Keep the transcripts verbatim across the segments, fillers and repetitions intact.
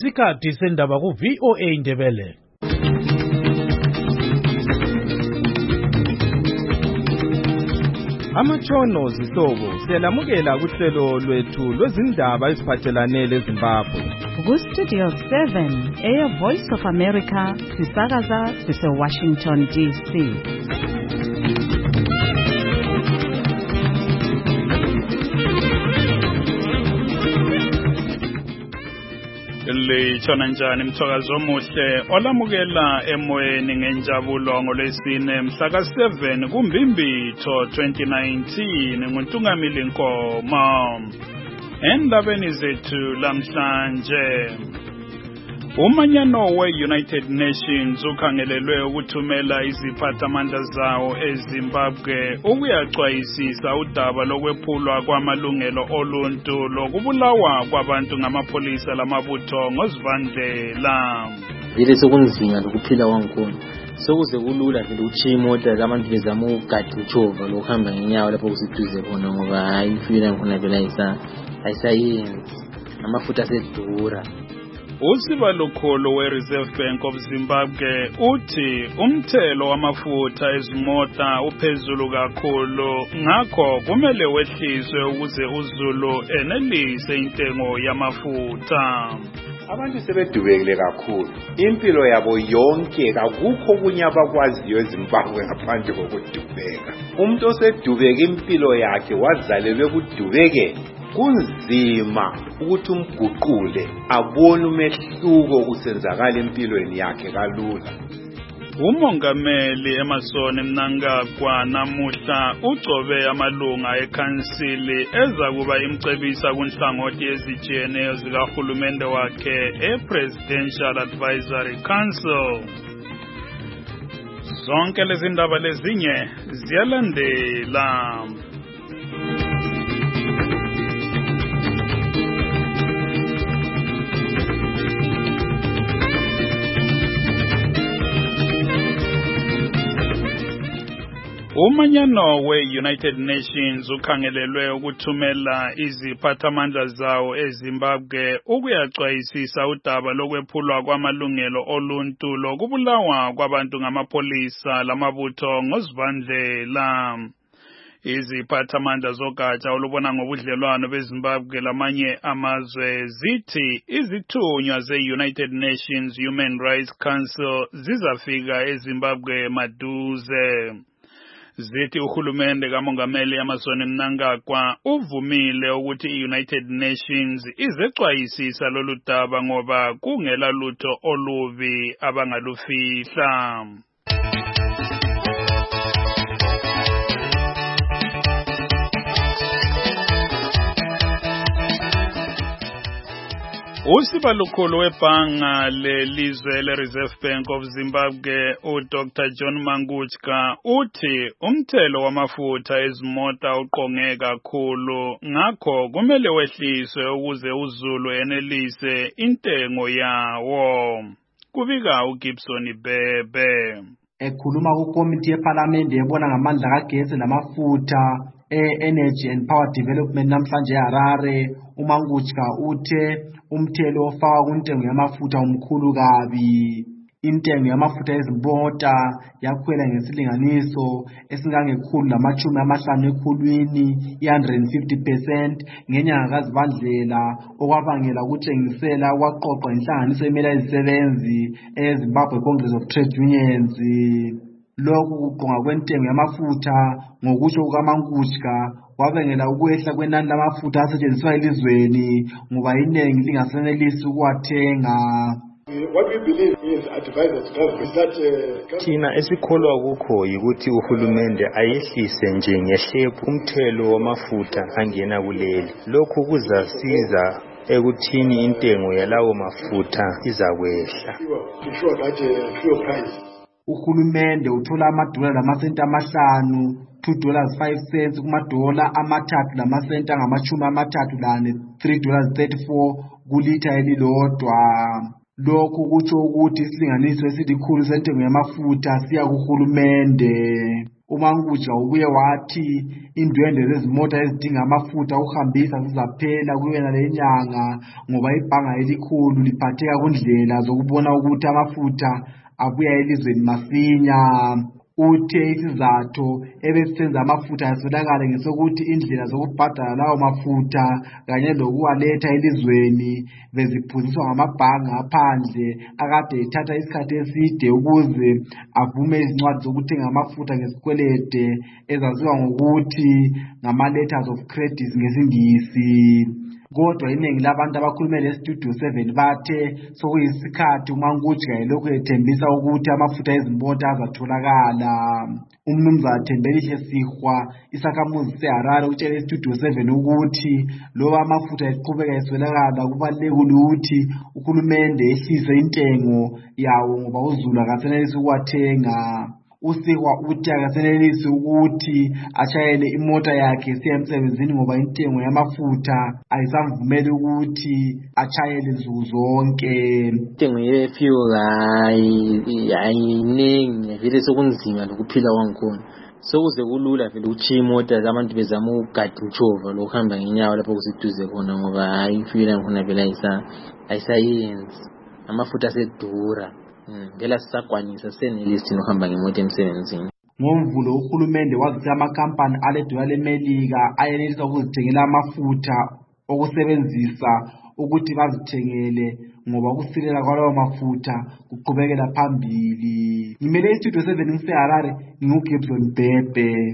Isikhathi sendaba ku V O A Indebele. Amatshono zihlobo siyalamukela kuhlelo lwethu lwezindaba eziphathelane leZimbabwe. Ku Studio seven, Air Voice of America, sisakaza sise Washington D C. Litshona njani mthakazo omuhle olamukela emoyeni ngenjabulo ngolwesine mhla ka seven kuMbimbitho twenty nineteen nguNtungamili Nkomo. Endabeni zethu lamhlanje, umanyano we-United Nations ukhangelelwe ukuthumela iziphathamandla zawo eZimbabwe ukuyaxwayisisa udaba lokwephulwa kwamalungelo oluntu lokubulawa kwabantu ngamapholisa lamabutho ngozivandlela. Vile sokunzima lokuphila wankhona. Sokuze kulula nje ukuchiya imota zabantu bezama ukugada uchova lokuhamba ngenyawo lapho kusiduze khona ngoba hayi ifika khona vela ayisa ayisayenzi amafutha asedura. Usiba lukhulu we-Reserve Bank of Zimbabwe uthi umthelo wamafutha ezimota uphezulu kakhulu, ngakho kumele wehliswe ukuze uZulu enelise intengo yamafutha. Abantu sebedubekile kakhulu, impilo yabo yonke akukho kunye abakwaziyo eZimbabwe ngaphandle kokudubeka. Umuntu osedubeka impilo yakhe wazalelwe kudubeke, kunzima ukuthi umguqule abone umehluko kusenzakala empilweni yakhe kalula. Umongameli Emmerson Mnangagwa namuhla ugcobe amalunga ekhansili ezakuba imcebisa kunhlangothi ezijiyeneyo zikahulumende wakhe e-Presidential Advisory Council. Zonke lezi ndaba lezinye ziyalandela. Umanyano we-United Nations ukhangelelwe ukuthumela iziphathamandla zawo eZimbabwe ukuyaxwayisisa udaba lokwephulwa kwamalungelo oluntu lokubulawa kwabantu ngamapholisa lamabutho ngozivandlela. Iziphathamandla zogatsha olubona ngobudlelwano beZimbabwe lamanye amazwe zithi izithunywa ze-United Nations Human Rights Council zizafika eZimbabwe maduze. Zithi uhulumende kamongameli Emmerson Mnangagwa uvumile ukuthi i-United Nations izexwayisisa lolu daba ngoba kungela lutho olubi abangalufihla. Usiba lukhulu webhanga lelizwe le-Reserve Bank of Zimbabwe uDoctor John Mangutska uthi umthelo wamafutha ezimota uqonge kakhulu, ngakho kumele wehliswe ukuze uZulu enelise intengo yawo. Kubika uGibson Bebe. Ekhuluma kukomiti yeParliament ebona ngamandla kagesi namafutha e-Energy and Power Development namhlanje eHarare, uMangutska uthe umthelo ofaka kuntengo yamafutha umkhulu kabi. Intengo yamafutha ezimota yakhwela ngesilinganiso esingangekhulu lamachumi amahlanu ekhulwini one hundred fifty percent ngenyanga kaZivandlela, okwabangela ukutshengisela kwaqoqwa inhlanganiso emela izisebenzi eZimbabwe Congress of Trade Unions. Lokhu kuqonga kwentengo yamafutha ngokusho kukaMangutska kwabangela ukwehla kwenani lamafutha asetshenziswa elizweni ngoba iningi lingasenelisi ukuwathenga. What we believe is advisors government that uh, thina esikholwa kukho yikuthi uhulumende ayehlise nje ngehlephu umthelo wamafutha angena kuleli. Lokhu kuzasiza ekuthini intengo yalawo mafutha izakwehla. Uhulumende uthola amadola lamasenti amahlanu two dollars five cents kumadola amathathu lamasenti angamachumi amathathu lane three dollars thirty-four kulitha elilodwa. Lokhu kutsho ukuthi isilinganiso esilikhulu sentengo yamafutha siya kuhulumende. uMangutshka ubuye wathi indwendwe zezimota ezidinga amafutha ukuhambisa zizaphela kuyena le nyanga ngoba ibhanga elikhulu liphatheka kundlela zokubona ukuthi amafutha abuya elizweni masinya. Uthe isizathu ebesisenza amafutha aswelakale ngesokuthi indlela zokubhadala lawo mafutha kanye lokuwaletha elizweni beziphuziswa ngamabhanga aphandle akade ethatha isikhathi eside ukuze avume izincwadi zokuthenga amafutha ngesikwelede ezaziwa ngokuthi ngama-letters of credit ngesingisi. Kodwa iningi labantu abakhulume leStudio seven bathe sokuyisikhathi uMangutshka elokhu ethembisa ukuthi amafutha ezimota azatholakala. Umnumzana Thembelihle Sihwa, isakhamuzi seHarare, utshele iStudio seven ukuthi loba amafutha eqhubeka eswelakala kubalulekile ukuthi uhulumende ehlise intengo yawo ngoba uzulu akasenelisi ukuwathenga. Usihwa uthi akasenelisi ukuthi ashayele imota yakhe siya emsebenzini ngoba intengo yamafutha ayisamvumeli ukuthi ashayele nsuku zonke. Intengo ye-fuel ayiningi vele sokunzima lokuphila kwangikhona. Sokuze kulula vele uchiya imota abantu bezama ukugada utshova lokuhamba ngenyawo lapho kuseduze khona ngoba hayi fuel khona vele ayisayenzi. Amafutha asedura. Ngela sisakwanisa senelisi nohamba ngemoto emsebenzini. NgoMvulo uhulumende wazise amakampani aledollar leMelika ayenelisa ukuzithengela amafutha okusebenzisa ukuthi bazithengele ngoba ukusilela kwalawo mafutha kuqhubekela phambili. Ngimele iStudio seven ngiseHarare, nginguGibson Bhebhe.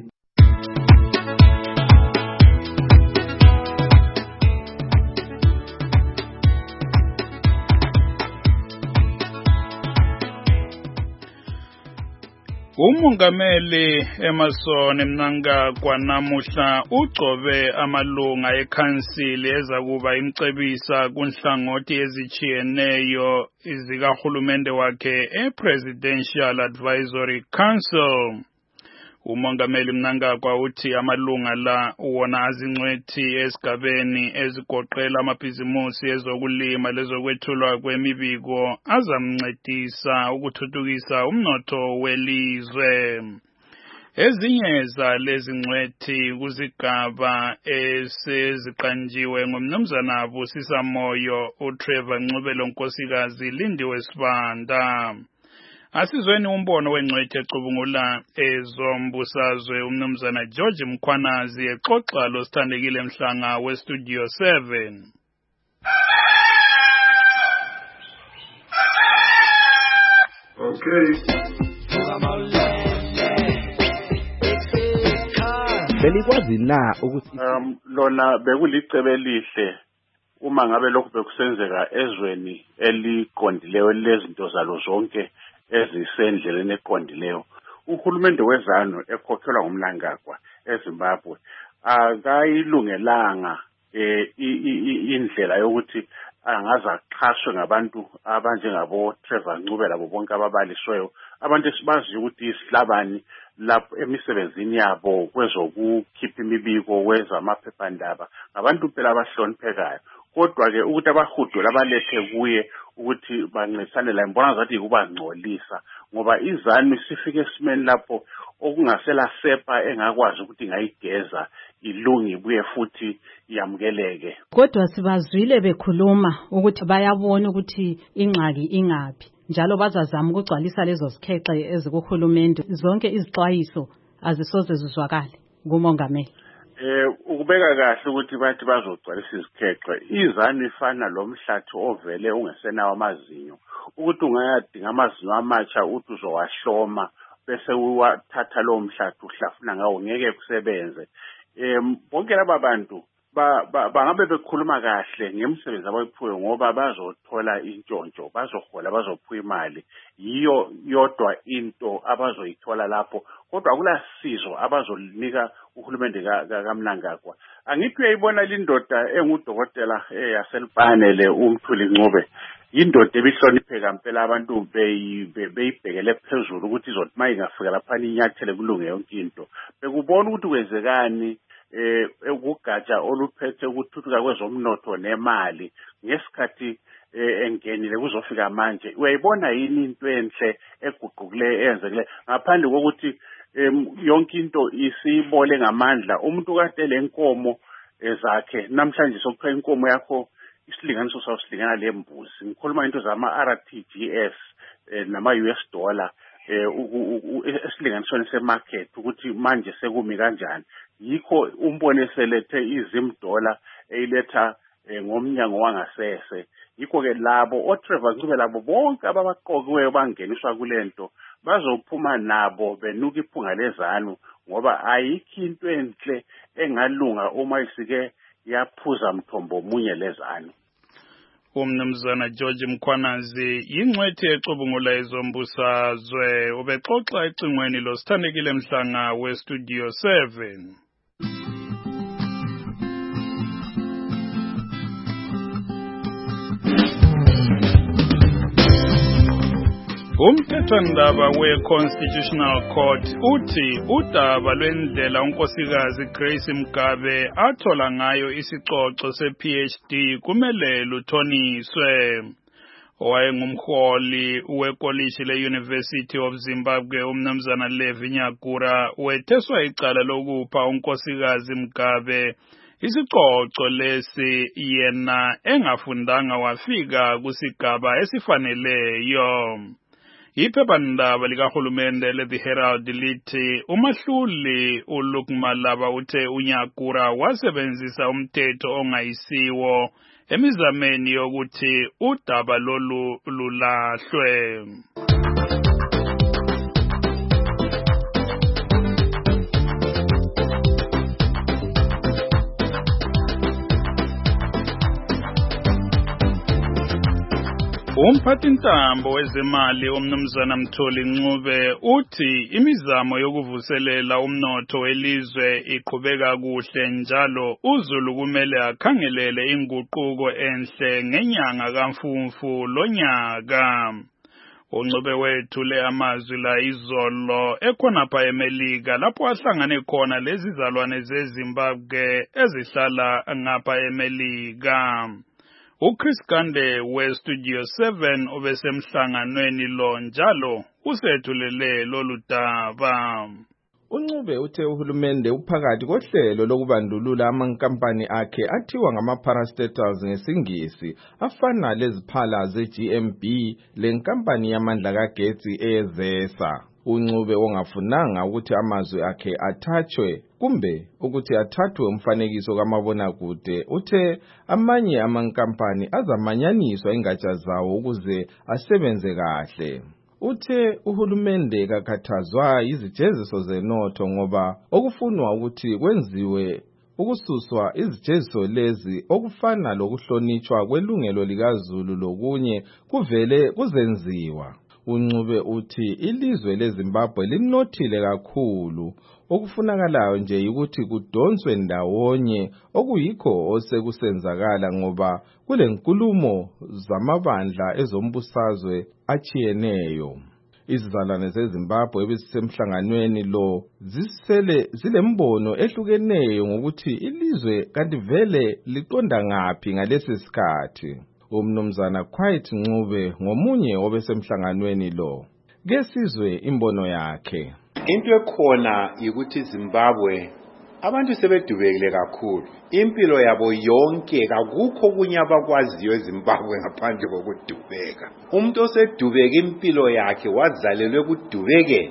Umongameli Emmerson Mnangagwa namuhla ugcobe amalunga ekhansili ezakuba imcebisa kunhlangothi ezichiyeneyo izikahulumende wakhe ePresidential Advisory Council. Umongameli Mnangagwa uthi amalunga la wona azingcwethi esigabeni ezigoqela amabhizimusi ezokulima lezokwethulwa kwemibiko azamncedisa ukuthuthukisa umnotho welizwe. Ezinye zalezi ngcwethi kuzigaba eseziqanjiwe ngumnumzana Busisa Moyo, uTrevor Ncubelo Nkosikazi, Lindiwe Sibanda. Asizweni umbono wengcwethi ecubungula ezombusazwe umnumzana George Mkhwanazi exoxa lo Sithandekile Mhlanga weStudio seven. Okay. Belikwazi na ukuthi um lona bekulicebe elihle uma ngabe lokhu bekusenzeka ezweni eliqondileyo lezinto zalo zonke ezisendleleni eqondileyo. Uhulumende wezano ekhokhelwa nguMnangagwa eZimbabwe akayilungelanga eh indlela yokuthi angaza axhaswe ngabantu abanjengabo Trevor Ncube labo bonke ababalisweyo, abantu esibazi ukuthi isihlabani lapho emisebenzini yabo kwezokukhipha imibiko kweza amaphephandaba ngabantu phela abahloniphekayo. Kodwa ke ukuthi abahudula abalethe kuye ukuthi bancisane la ngibona ngathi kuba ngcolisa ngoba izanu sifike esimeni lapho okungasela sepa engakwazi ukuthi ngayigeza ilungi ibuye futhi yamukeleke. Kodwa sibazwile bekhuluma ukuthi bayabona ukuthi ingxaki ingaphi njalo bazazama ukugcwalisa lezo zikhexe ezikuhulumende. Zonke izixwayiso azisoze zizwakale kumongameli. Eh ukubeka kahle ukuthi bathi bazogcwalisa izikhexe. Izanu ifana lomhlathi ovele ungesenawo amazinyo. Ukuthi ungayadinga amazinyo amatsha uthi uzowahloma bese uwathatha lo mhlathi uhlafuna ngawo ngeke kusebenze. Eh bonke laba bantu bangabe bekhuluma kahle ngemsebenzi abayiphuyo ngoba bazothola intshontsho, bazohola, bazophuya imali. Yiyo yodwa into abazoyithola lapho. Kodwa akulasizo abazolinika uhulumende kaMnangagwa. Angithi uyayibona lindoda engudokotela yaselipane le uMthuli Ncube. Indoda ebihlonipheka impela abantu beyibhekele phezulu ukuthi izothi mayingafika lapha inyathele kulunge yonke into. Bekubona ukuthi kwenzekani eh ukugatsha oluphethe ukuthuthuka kwezomnotho nemali ngesikhathi engenile kuzofika manje. Uyayibona yini into enhle eguqukile eyenzekile ngaphandle kokuthi em yonke into isibole ngamandla umuntu kade lenkomo ezakhe namhlanje sokupha inkomo yakho isilinganiso sawo silingana lembuzi ngikhuluma into zama R T G S nama U S dollar esilinganisweni semarket ukuthi manje sekumi kanjani yikho umbone selethe izim dollar eyiletha ngomnyango wangasese yikho ke labo oTrevor Ncube labo bonke ababaqokiweyo bangeniswa kulento bazophuma nabo benuka iphunga lezanu ngoba ayikho into enhle engalunga uma isike yaphuza mthombo munye lezanu. Umnumzana George Mkhwanazi yingcwethe ecubungula ezombusazwe ubexoxa ecingweni lo Sithandekile Mhlanga weStudio seven. Umthethwandaba we-Constitutional Court uthi udaba lwendlela unkosikazi Grace Mugabe athola ngayo isicoco se-P H D kumele luthoniswe. Owayengumholi wekolishi le-University of Zimbabwe umnumzana Levi Nyagura wetheswa icala lokupha unkosikazi Mugabe isicoco lesi yena engafundanga wafika kusigaba esifaneleyo. Iphephandaba likahulumende le-The Herald lithi umahluli uLuke Malaba uthe uNyagura wasebenzisa umthetho ongayisiwo emizameni yokuthi udaba lolu lulahlwe. Umphathintambo wezemali umnumzana Mtholi Ncube uthi imizamo yokuvuselela umnotho welizwe iqhubeka kuhle njalo uZulu kumele akhangelele inguquko enhle ngenyanga kaMfumfu lonyaka. uNcube wethule amazwi la izolo ekhonapha eMelika lapho ahlangane khona lezi zalwane zeZimbabwe ezihlala ngapha eMelika. uChris Gande weStudio seven obesemhlanganweni lo njalo usethulele lolu daba. uNcube uthe uhulumende uphakathi kohlelo lokubandulula amankampani akhe athiwa ngama-parastatals ngesingisi afana leziphala ze-G M B lenkampani yamandla kagetsi eZESA. uNcube ongafunanga ukuthi amazwi akhe athathwe kumbe ukuthi athathwe umfanekiso kamabonakude uthe amanye amankampani azamanyaniswa ingatsha zawo ukuze asebenze kahle. Uthe uhulumende kakhathazwa izijeziso zenotho ngoba okufunwa ukuthi kwenziwe ukususwa izijeziso lezi okufana lokuhlonitshwa kwelungelo likaZulu lokunye kuvele kuzenziwa. uNcube uthi ilizwe leZimbabwe linothile kakhulu okufunakalayo nje ukuthi kudonswe ndawonye okuyikho osekusenzakala ngoba kulenkulumo zamabandla ezombusazwe achiyeneyo. Izizalwane zeZimbabwe ebisemhlanganweni lo zisele zilembono ehlukeneyo ngokuthi ilizwe kanti vele liqonda ngaphi ngalesi sikhathi. umnumzana Quiet Ncube ngomunye obesemhlanganweni lo kesizwe imbono yakhe. Into ekhona ukuthi Zimbabwe abantu sebedubekile kakhulu impilo yabo yonke akukho kunye abakwaziyo eZimbabwe ngaphandle kokudubeka. umuntu osedubeka impilo yakhe wazalelwe kudubekeni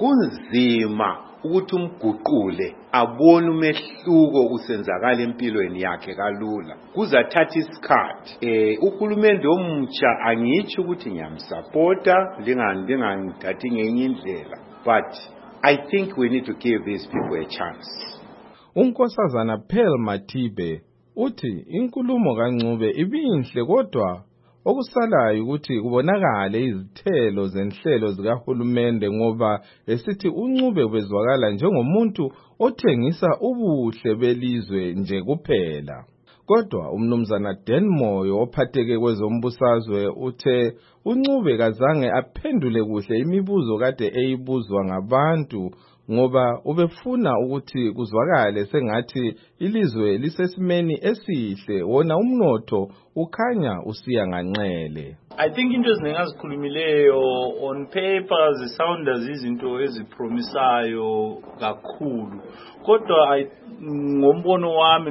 kunzima ukuthi umguqule abone umehluko usenzakala empilweni yakhe kalula kuzathatha isikhathi. eh uhulumende omutsha angithi ukuthi ngiyamsupporta lingangithathi ngenye indlela but I think we need to give these people a chance. uNkosazana Pearl Matibe uthi inkulumo kaNcube ibinhle kodwa okusalayo ukuthi kubonakale izithelo zenhlelo zikahulumende ngoba esithi uNcube ubezwakala njengomuntu othengisa ubuhle belizwe nje kuphela. Kodwa umnumzana Denmoyo ophatheke kwezombusazwe uthe uNcube kazange aphendule kuhle imibuzo kade eyibuzwa ngabantu ngoba ubefuna ukuthi kuzwakale sengathi ilizwe lisesimeni esihle wona umnotho ukhanya usiya nganxele. I think into ezinengazikhulumileyo on paper zisounda izinto ezipromisayo kakhulu, kodwa ngombono wami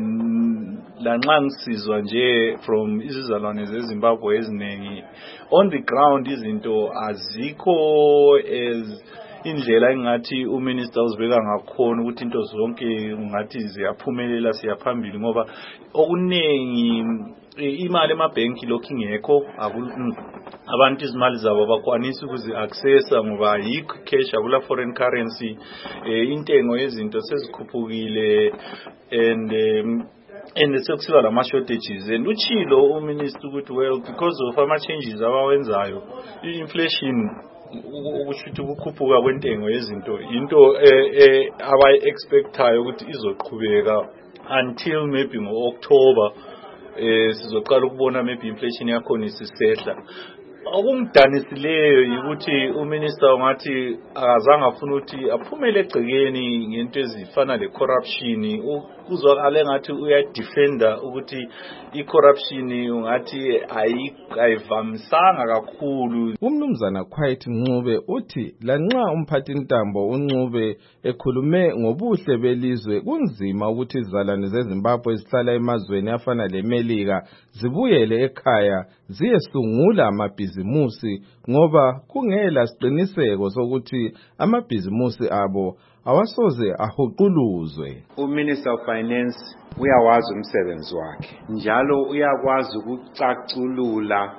lanxa ngisizwa nje from izizalwane zeZimbabwe eziningi, on the ground izinto azikho as indlela engathi uminister uzibeka ngakhona ukuthi into zonke ngathi ziyaphumelela siyaphambili, ngoba okuningi imali emabhenki lokhu ingekho, abantu izimali zabo bakwanisa ukuzi accessa ngoba yikho cash akula foreign currency, intengo yezinto sezikhuphukile and um, and sekusiba lama shortages, and uchilo uminister ukuthi well because of ama changes abawenzayo inflation ukushuthi ukukhuphuka kwentengo yezinto into abayi expectayo ukuthi izoqhubeka until maybe ngo-October eh sizoqala ukubona maybe inflation yakhona isisehla. Okungidanisileyo ukuthi uminister ungathi akazange afuna ukuthi aphumele egcekeni ngento ezifana le corruption, kuzwakala ngathi uyadefenda ukuthi I corruption ungathi ayivamisanga kakhulu. Umnumzana Quiet Ncube uthi lanxa umphathi intambo uNcube ekhulume ngobuhle belizwe, kunzima ukuthi izizalwane zeZimbabwe ezihlala emazweni afana leMelika zibuyele ekhaya ziyesungula amabhizimusi ngoba kungela siqiniseko sokuthi amabhizimusi abo awasoze ahuquluzwe. uMinister of Finance uyawazi umsebenzi wakhe, njalo uyakwazi ukucaculula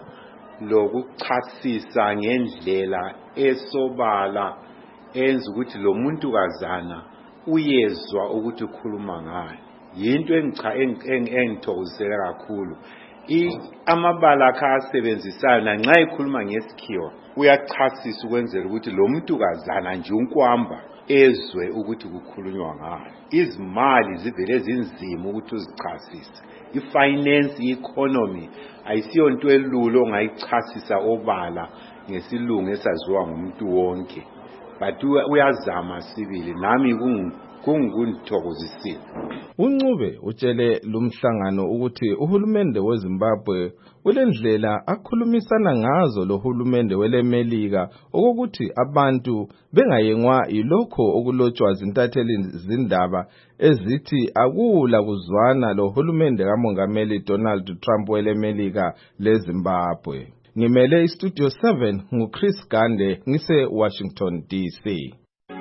lokuchasisa ngendlela esobala enza ukuthi lo muntu kazana uyezwa ukuthi ukhuluma ngayo. Yinto engicha engithokozisela kakhulu. Amabala akhe asebenzisayo nanxa ekhuluma ngesikhiwa uyachasisa ukwenzela ukuthi lo muntu kazana nje unkwamba ezwe ukuthi kukhulunywa ngayo. Izimali zivele zinzima ukuthi uzichasise. I-finance, i-economy ayisiyo nto elula ongayichasisa obala ngesilungu esaziwa ngumuntu wonke, but uyazama sibili, nami kungikungithokozisile. uNcube utshele lumhlangano ukuthi uhulumende weZimbabwe ulendlela akhulumisana ngazo lohulumende weleMelika okokuthi abantu bengayengwa ilokho okulotshwa zintatheli zindaba ezithi akula kuzwana lohulumende kaMongameli Donald Trump weleMelika leZimbabwe. Ngimele iStudio seven nguChris Gande ngise Washington D C.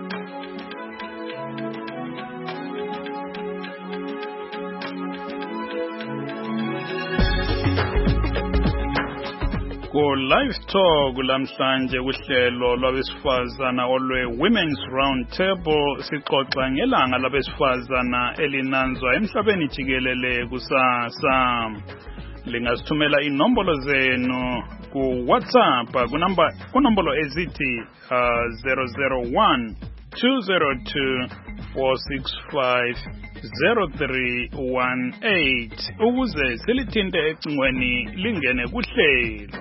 Ku live talk lamhlanje kuhlelo lwabesifazana olwe Women's Round Table sixoxa ngelanga labesifazana elinanzwa emhlabeni jikelele kusasa. Lingasithumela inombolo zenu ku WhatsApp ku number ku nombolo ezithi uh, zero zero one two zero two four six five zero three one eight ukuze silithinte ecingweni lingene kuhlelo.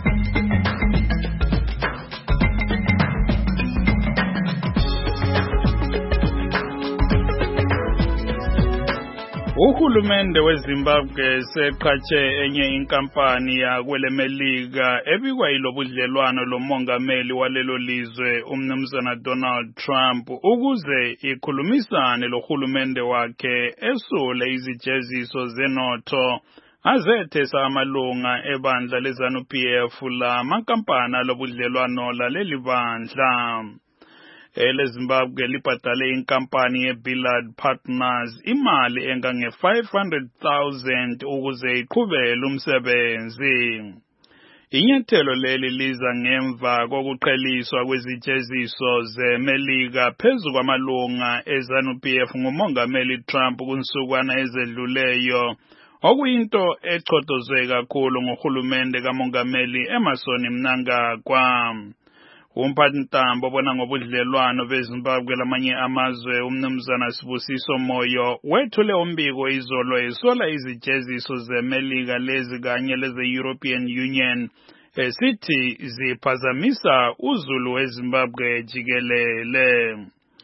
Uhulumende weZimbabwe seqhatshe enye inkampani yakwelemelika ebikwa yilobudlelwano lomongameli walelo lizwe umnumzana Donald Trump ukuze ikhulumisane lohulumende wakhe esule izijeziso zenotho azethesa amalunga ebandla leZANU P F la makampana lobudlelwano laleli bandla. Ele Zimbabwe libhadale inkampani yeBillard Partners imali engange five hundred thousand ukuze iqhubele umsebenzi. Inyathelo leli liza ngemva kokuqheliswa kwezijeziso zeMelika phezu kwamalunga eZANU P F ngumongameli Trump kunsukwana ezedluleyo, okuyinto echotozwe kakhulu ngohulumende kamongameli Emmerson Mnangagwa. Umphathintambo obona ngobudlelwano beZimbabwe lamanye amazwe umnumzana Sibusiso Moyo wethule umbiko izolo esola izijeziso zeMelika lezi kanye leze European Union esithi ziphazamisa uzulu weZimbabwe jikelele.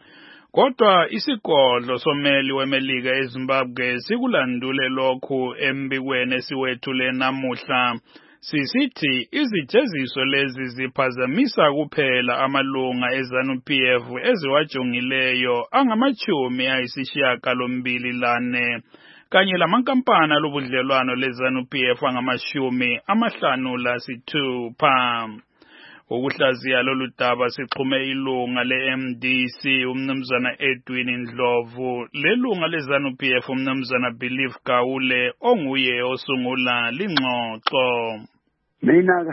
Kodwa isigodlo someli weMelika eZimbabwe sikulandule lokhu embikweni esiwethule namuhla. Sisithi izijeziso lezi ziphazamisa kuphela amalunga eZANU-P F eziwajongileyo angamachumi ayisishiyagalombili lane kanye lamankampani alobudlelwano leZANU-P F angamashumi amahlanu lasithupha. Ukuhlaziya lolu daba sixhume ilunga le-M D C umnumzana Edwin Ndlovu lelunga leZANU-P F umnumzana Believe Gaule onguye osungula lingxoxo. Mina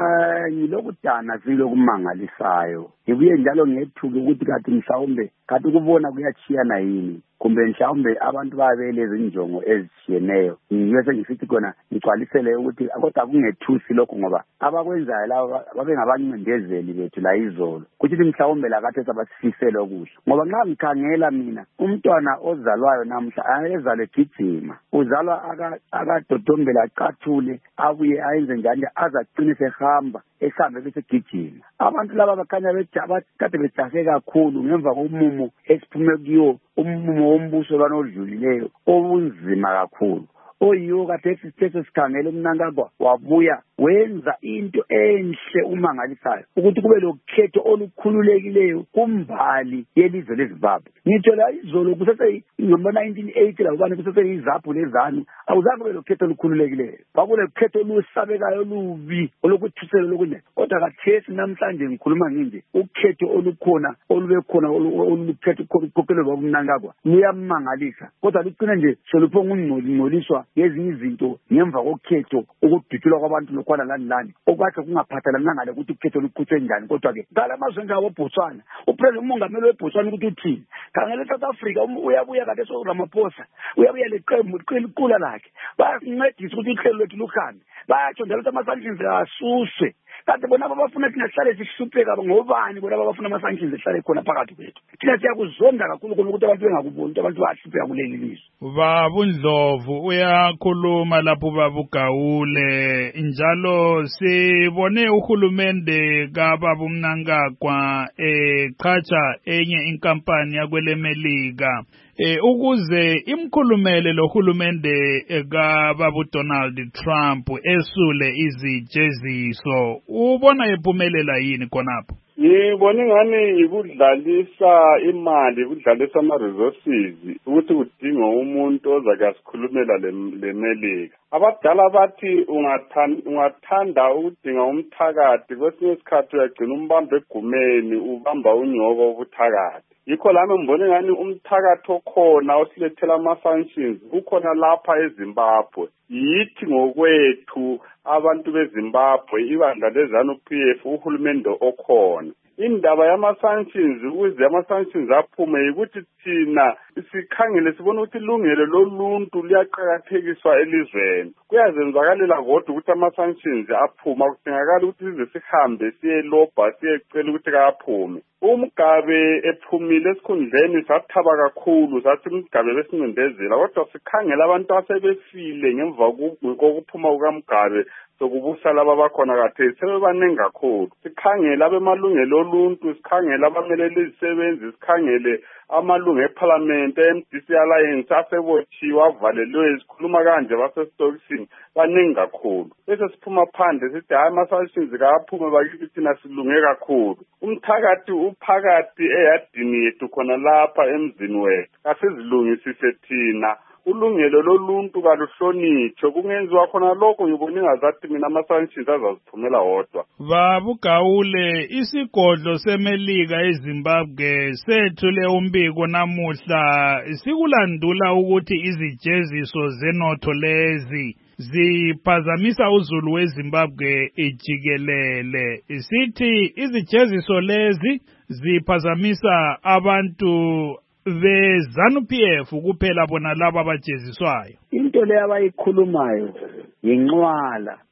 ngilokudana silokumangalisayo ngibuye njalo ngethuki ukuthi kathi mhlawumbe kathi ukubona kuyachiyana yini kumbe mhlawumbe abantu babeleze injongo ezishiyeneyo. Ngiyese ngisithi kona ngicwalisele ukuthi kodwa kungethusi lokho ngoba abakwenzayo laba babengabancindezeli bethu la izolo kuthi mhlawumbe la kade sabasifisele okuhle ngoba nxa ngikhangela mina umntwana ozalwayo namhla ayezalwe gijima uzalwa akadodombela acathule abuye ayenze njani azaqinise ehamba ehambe bese gijima. Abantu laba bakhanya bejaba kade bejahe kakhulu ngemva komumo esiphume kuyo umumo wombuso lwanodlulileyo obunzima kakhulu oyiwo kade sithethe sikhangele umnankagwa wabuya wenza into enhle umangalisayo ukuthi kube lokhetho olukhululekileyo kumbali yelizwe leZimbabwe. Ngitsho la izolo kusese ngomba nineteen eighty la ubani kusese izaphu lezanu awuzange kube lokhetho olukhululekileyo kwakule khetho olusabekayo olubi olokuthusela lokunye kodwa kathesi namhlanje ngikhuluma nginje ukhetho olukhona olube khona olukhetho kokelo lobumnankagwa luyamangalisa kodwa lucina nje soluphonga ungcoliswa ngezinye izinto ngemva kokhetho ukudutshulwa kwabantu lokwana lani lani okwakhe kungaphathelana ngale ukuthi ukhetho luqhutshwe njani kodwa ke ngala amazwe ngawo Botswana upresident umongameli weBotswana ukuthi uthini khangela eSouth Africa uyabuya kade so Ramaphosa uyabuya leqembu liqila lakhe bayasincedisa ukuthi uhlelo lwethu luhambe bayatsho njalo ukuthi ama-sanctions asuswe kanti bona abafuna thina sihlale sihlupheka ngobani bona abafuna ama-sanctions ehlale khona phakathi kwethu thina siyakuzonda kakhulu khona ukuthi abantu bengakuboni ukuthi abantu bahlupheka kuleli lizwe. Baba Ndlovu uyakhuluma lapho Baba Gaule njalo sibone uhulumende kaBaba uMnangagwa eqhatsha enye inkampani yakwelemelika eh ukuze imkhulumele lo hulumende kaBaba uDonald Trump esule izijeziso ubona ephumelela yini khonapho? Ngibona ngani ngikudlalisa imali kudlalisa ama resources ukuthi kudinga umuntu ozakasikhulumela lemelika. Abadala bathi ungathanda ukudinga umthakathi kwesinye isikhathi uyagcina umbamba egumeni ubamba unyoko wobuthakathi. Yikho lami ngibone ngani umthakathi okhona osilethela ama-sanctions ukhona lapha eZimbabwe. Yithi ngokwethu abantu beZimbabwe ibandla leZANU-P F uhulumende okhona. Indaba yama-sanctions ukuze ama-sanctions aphume ukuthi thina sikhangele sibona ukuthi ilungelo loluntu liyaqhakathekiswa elizweni. Kuyazenzakalela kodwa ukuthi ama-sanctions aphuma kudingakala ukuthi size sihambe siyelobha siyecela ukuthi kaphume. Umgabe ephumile esikhundleni sathaba kakhulu sathi umgabe besincindezela kodwa sikhangela abantu asebefile ngemva kokuphuma kukaMgabe sokubusa laba bakhona khathesi sebebaningi kakhulu. Sikhangela abemalungelo oluntu sikhangela abameleli izisebenzi sikhangele amalungu eParliament M D C Alliance asebothiwa avalelwe sikhuluma kanje basestokisini baningi kakhulu. Bese siphuma phandle sithi hayi ama-sanctions kaphume bakithi thina silunge kakhulu. Umthakathi uphakathi eyadini yethu khona lapha emzini wethu asizilungisise thina ulungelo loluntu kaluhlonitshwe kungenziwa khona lokho ngibona ingazathi mina ama-sanctions azaziphumela wodwa. Baba Gaule isigodlo semelika eZimbabwe sethule umbiko namuhla sikulandula ukuthi izijeziso zenotho lezi ziphazamisa uzulu weZimbabwe ijikelele. Sithi izijeziso lezi ziphazamisa abantu beZANU-P F kuphela bona laba abajeziswayo. Into le abayikhulumayo yinqwala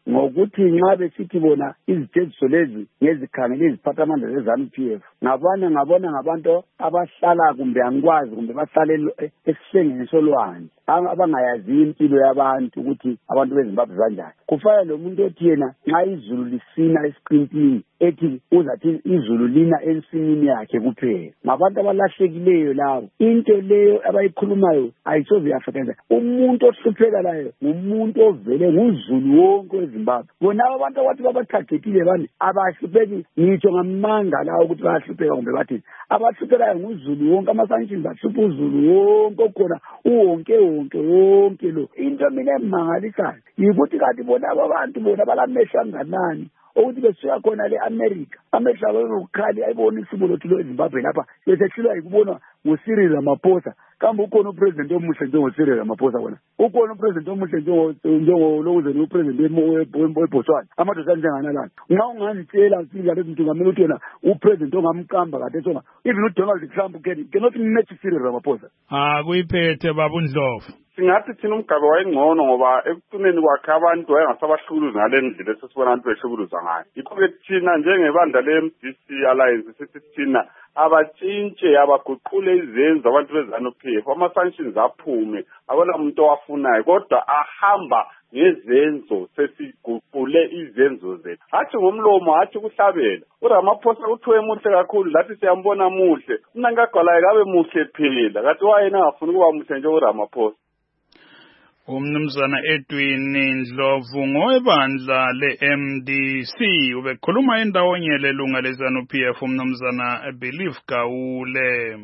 ngokuthi nxa besithi bona izitejiso lezi ngezikhangele iziphathamandla ze-ZANU P F ngabane ngabona ngabantu abahlala kumbe angikwazi kumbe bahlala esihlengeni solwandle abangayazi impilo yabantu ukuthi abantu beZimbabwe banjani. Kufana lomuntu othi yena nxa izulu lisina esiqintini ethi uzathi izulu lina ensimini yakhe kuphela. Ngabantu abalahlekileyo labo. Into leyo abayikhulumayo ayisoze yafakeza. Umuntu ohlupheka layo ngumuntu ovele nguzulu wonke weZimbabwe. Bona abantu abathi babathathekile bani abahlupheki ngitsho ngamanga lawo ukuthi bayahlupheka kumbe bathi abahluphekayo nguzulu wonke amasanctions ahlupha uzulu wonke okhona uwonke wonke wonke lo. Into mina emangalisayo yikuthi kanti bona abantu bona balamehla anganani ukuthi besuka khona le America amehla lokukhali ayibona isibulo lo eZimbabwe lapha besehlulwa yikubona nguCyril Ramaphosa. Kambe ukhona upresident omuhle njengoCyril Ramaphosa wona ukhona upresident omuhle njengo njengo lokuze upresident weBotswana amadoda njengana la nxa ungangitshela sila lezinto ngamele uthi yena upresident ongamqamba kade songa even uDonald Trump cannot match Cyril Ramaphosa. Ah kuyiphethe baba uNdlovu. Singathi thina umgabe wayengcono ngoba ekucineni kwakhe abantu wayengasabahlukuluza ngale ndlela esesibona abantu behlukuluza ngayo. Yikho-ke thina njengebandla le-M D C Alliance sithi thina abatshintshe abaguqule izenzo abantu beZANU P F ama-sanctions aphume akona muntu owafunayo kodwa ahamba ngezenzo sesiguqule izenzo zethu hathi ngomlomo hathi kuhlabela. uRamaphosa uthiwe muhle kakhulu lathi siyambona muhle uNankagwalayo kabe muhle phela kathi wayena angafuni ukuba muhle njengoRamaphosa. Umnumzana Edwin Ndlovu ngowebandla le-M D C ubekhuluma endawonye lelunga leZANU P F umnumzana Believe Gawule.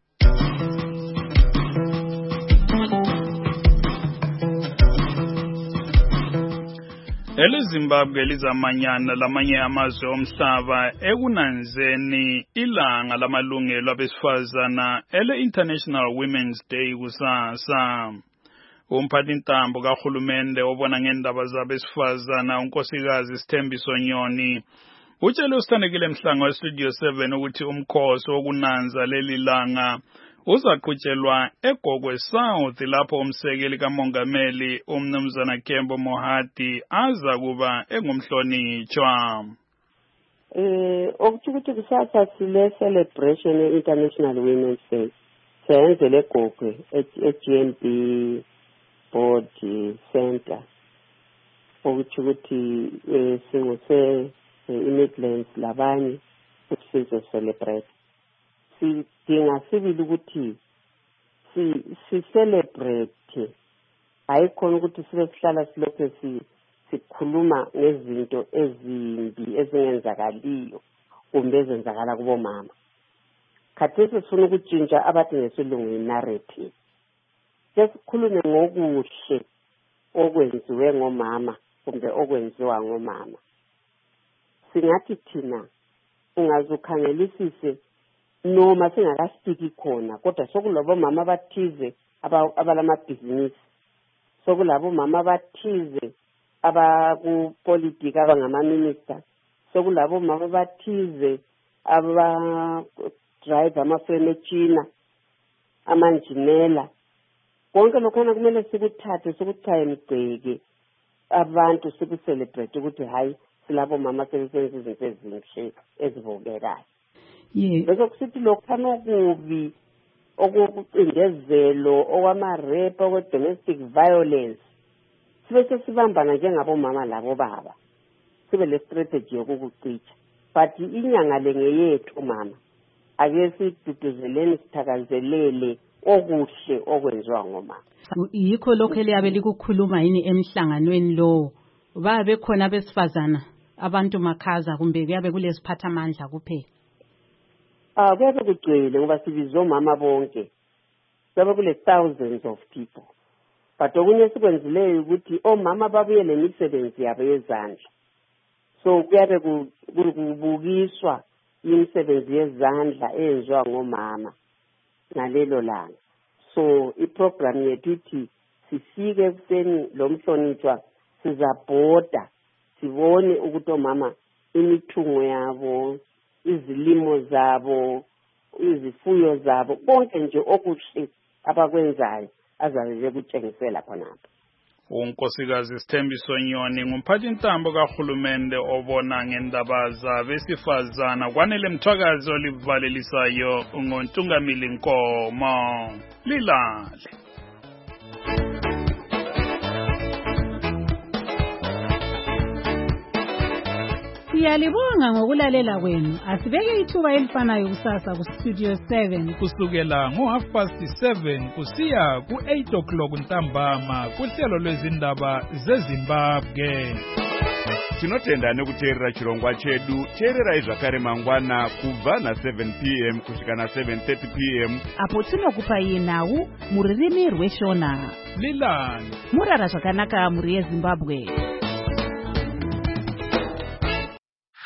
EleZimbabwe lizamanyana lamanye amazwe omhlaba ekunanzeni ilanga lamalungelo abesifazana ele-International Women's Day kusasa. Umphathintambo kahulumende obona ngendaba zabesifazana unkosikazi Sithembiso Nyoni utshele usithandekile Mhlanga weStudio seven ukuthi umkhosi wokunanza leli langa uzaqhutshelwa eGogwe South lapho umsekeli kamongameli umnumzana Kembo Mohadi aza kuba engumhlonitshwa. Eh okuthi ukuthi kusasa sile celebration ye-International Women's Day senzele eGogwe e-G N B Board Center ukuthi ukuthi singuse i-Midlands labanye ukuthi sizo celebrate sidinga sibili ukuthi si si celebrate hayi khona ukuthi sibe sihlala silokho si sikhuluma ngezinto ezimbi ezingenzakaliyo kumbe ezenzakala kubo mama. Khathesi sifuna ukutshintsha abathi ngesilungu i-narrative sesikhulume ngokuhle okwenziwe ngomama kumbe okwenziwa ngomama. Singathi thina ungazukhangelisise noma singakasiki khona kodwa sokulabo mama bathize abalamabhizinisi sokulabo mama bathize abakupolitika abangama-minister sokulabo mama bathize aba drive amaframe echina amanjinela konke lokhana kumele sikuthathe sikuthaye mgceke abantu siku-celebrate ukuthi hayi silabo mama sebesenza izinto ezinhle ezibukekayo. Yeah. Bese kusithi lokhana okubi okucindezelo okwama-rape okwe-domestic violence sibe sesibambana njengabo mama labo baba sibe le strategy yokukucitsha but inyanga le ngeyethu mama ake siduduzeleni sithakazelele okuhle okwenziwa ngomama. Yikho lokho eliyabe likukhuluma yini emhlanganweni lo babe khona abesifazana abantu makhaza kumbe kuyabe kulesiphatha amandla kuphela? Ah kuyabe kugcwele ngoba sibizwa omama bonke kuyabe kule thousands of people but okunye sikwenzileyo ukuthi omama babuye lemisebenzi yabo yezandla so kuyabe kubukiswa imisebenzi yezandla eyenziwa ngomama ngalelo langa. So iprogram yethu ithi sifike ekuseni lo mhlonitshwa sizabhoda sibone ukuthi omama imithungo yabo izilimo zabo izifuyo zabo konke nje okuhle abakwenzayo azabe kutshengisela khonapho. unkosikazi Sithembiso Nyoni ngumphathintambo kahulumende obona ngendaba zabesifazana kwanele Mthwakazi olivalelisayo ngoNtungamili Nkomo. Lilale. Siyalibonga ngokulalela kwenu. Asibeke ithuba elifanayo kusasa ku Studio seven kusukela ngo half past seven kusiya ku eight o'clock ntambama kuhlelo lwezindaba zeZimbabwe. Tinotenda nekuteerera chirongwa chedu. Teererai zvakare mangwana kubva na seven p m kusvika na seven thirty p m apo tinokupai nhau muririmi rweshona. Lilani. Murara zvakanaka muri yeZimbabwe.